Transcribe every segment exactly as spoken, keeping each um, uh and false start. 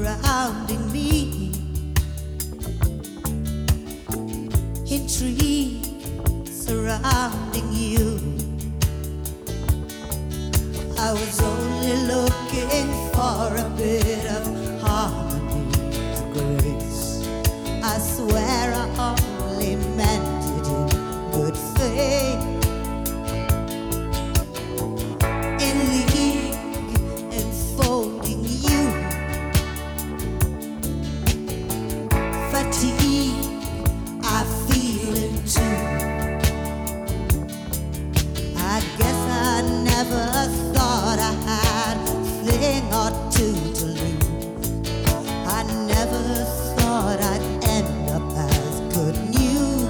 surrounding me, intrigue surrounding you. I was only looking for a bit of harmony and grace. I swear I only meant it in good faith. In league enfolding you, fatigue I feel it too. I guess I never thought I had a thing or two to lose. I never thought I'd end up as good news.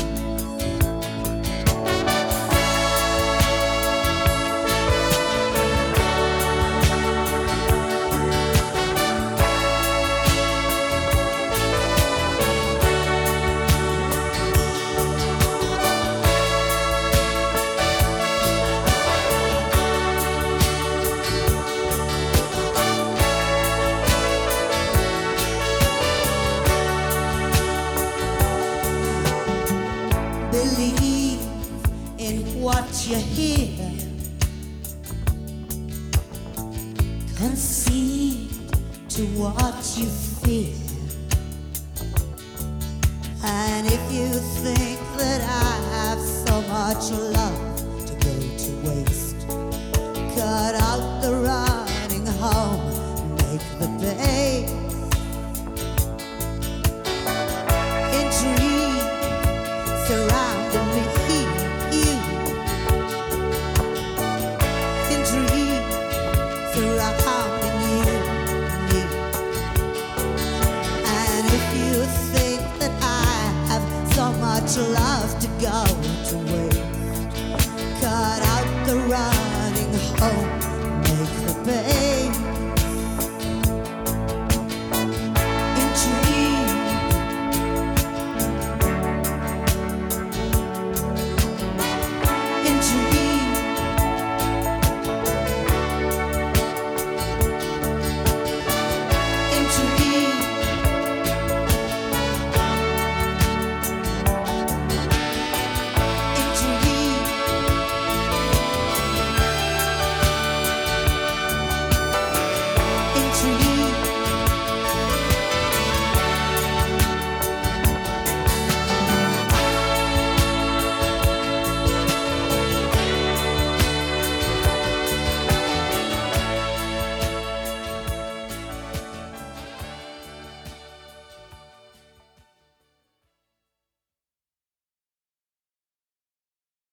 Believe in what you hear, concede to what you fear. And if you think that I have so much love to go to waste, cut out the running home, make the base. Intrigue surrounding me, you. Intrigue surrounding you, me. And if you think that I have so much love to go to waste, cut out the running home, make the bed.